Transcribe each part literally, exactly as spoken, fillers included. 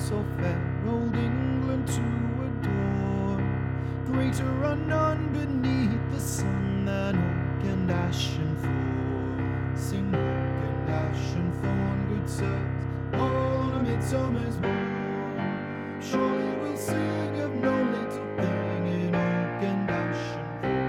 so fair, old England to adore. Greater are none beneath the sun than oak and ashen thorn. Sing oak and ashen thorn, good sirs, all on a midsummer's morn. Surely we'll sing of no little thing in oak and ashen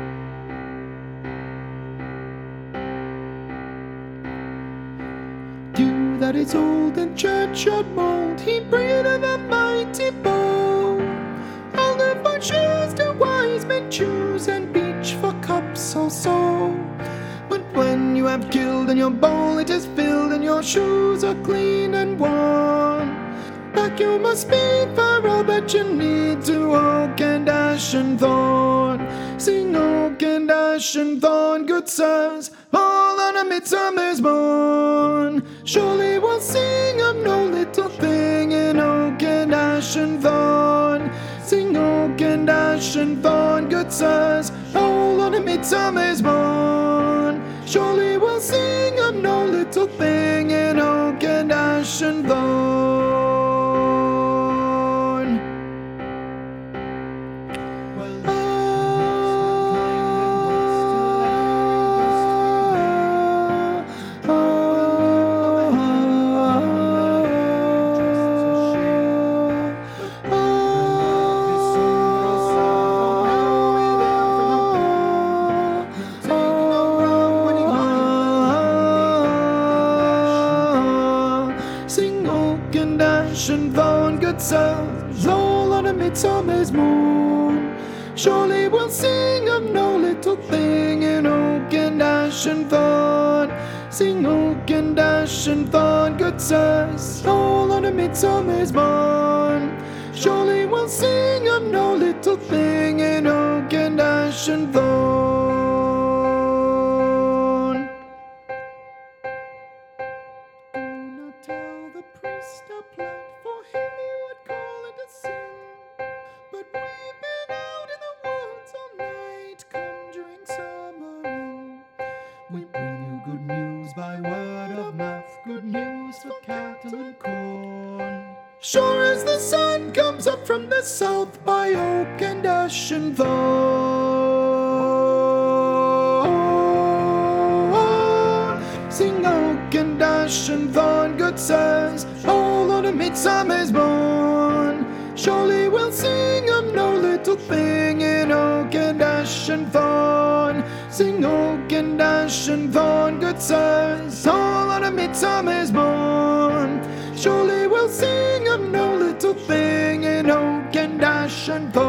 thorn. Dew that is old and churchyard mould, he breathed of a mighty bow. Alder for shoes to wise men choose, and beech for cups also. But when you have killed and your bowl it is filled, and your shoes are clean and worn, back you must speed for all that you need to oak and ashen thorn. Sing oak and ashen thorn, good sirs, all on a midsummer's morn. Surely we'll sing of no little thing in oak and ashen thorn. Sing oak and ashen thorn, good sirs, all on a midsummer's morn. Surely we'll sing of no little thing in oak and ashen thorn. Well, ah, ah, sing oak and ashen thorn, good sirs, all on a midsummer's morn. Surely we'll sing of no little thing in oak and ashen thorn. Sing oak and ashen thorn, good sirs, all on a midsummer's morn. Surely we'll sing of no little thing in oak and ashen thorn. Do not tell the priest a plight, for him he would call it a sin. But we've been out in the woods all night, conjuring summer in. We bring you good news by word of mouth, good news for cattle and corn. Sure as the sun comes up from the south, by oak and ashen thorn. Sing oak and ashen thorn, good sirs, all on a midsummer's morn. Surely we'll sing of no little thing in oak and ashen thorn. Sing oak and ashen thorn, good sirs, all on a midsummer's morn. Surely we'll sing of no little thing in oak and ashen thorn.